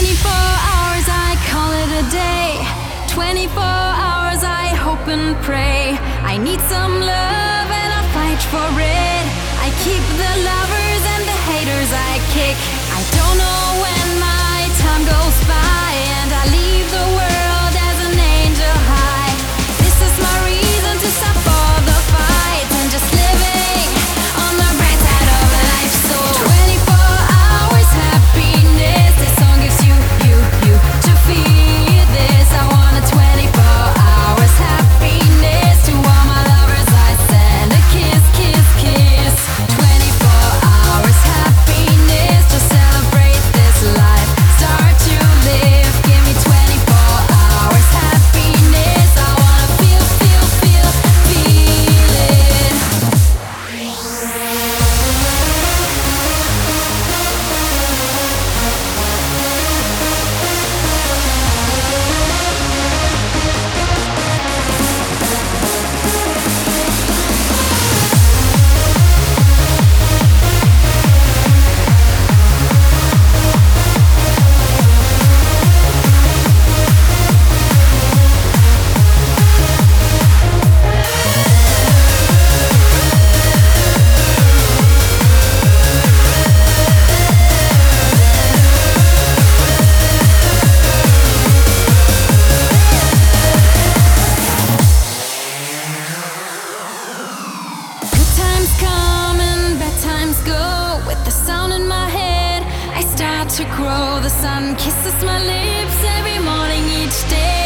24 hours, I call it a day. 24 hours, I hope and pray. I need some love and I'll fight for it. I keep the lovers and the haters I kick. I don't know when my time goes by, and I leave the world as an angel high. This is my reason to stop all the fights and just living on the bright side of life. So 24 hours happiness. This song gives you to feel this. I want a 24 hours happiness. To all my lovers I send a kiss, kiss, kiss. 24 hours happiness to celebrate this life. Start to live. Give me 24 hours happiness. I wanna feel it. Good times come and bad times go. With the sound in my head, I start to grow. The sun kisses my lips every morning, each day.